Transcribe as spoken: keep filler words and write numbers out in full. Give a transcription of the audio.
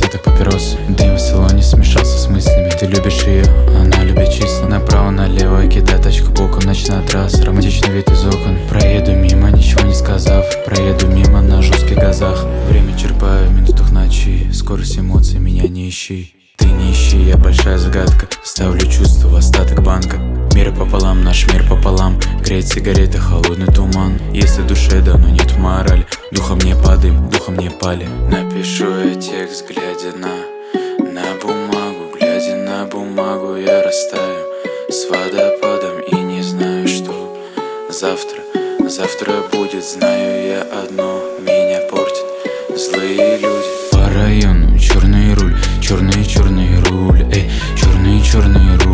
остаток папирос. Дым в салоне смешался с мыслями. Ты любишь ее, она любит числа. Направо-налево кидает тачку боком. Ночная трасса, романтичный вид из окон. Проеду мимо, ничего не сказав. Проеду мимо на жестких газах. Время черпаю в минутах ночи. Скорость эмоций, меня не ищи. Ты не ищи, я большая загадка. Ставлю чувства в остаток банка. Мир пополам, наш мир пополам. Греет сигарета, холодный туман. Если в душе давно нет морали, духом не падаем, духом не пали. Напишу я текст, глядя на На бумагу, глядя на бумагу. Я растаю с водопадом и не знаю, что завтра, завтра будет. Знаю я одно, меня портят злые люди. По району черный руль, черный черный руль, эй, черный черный руль.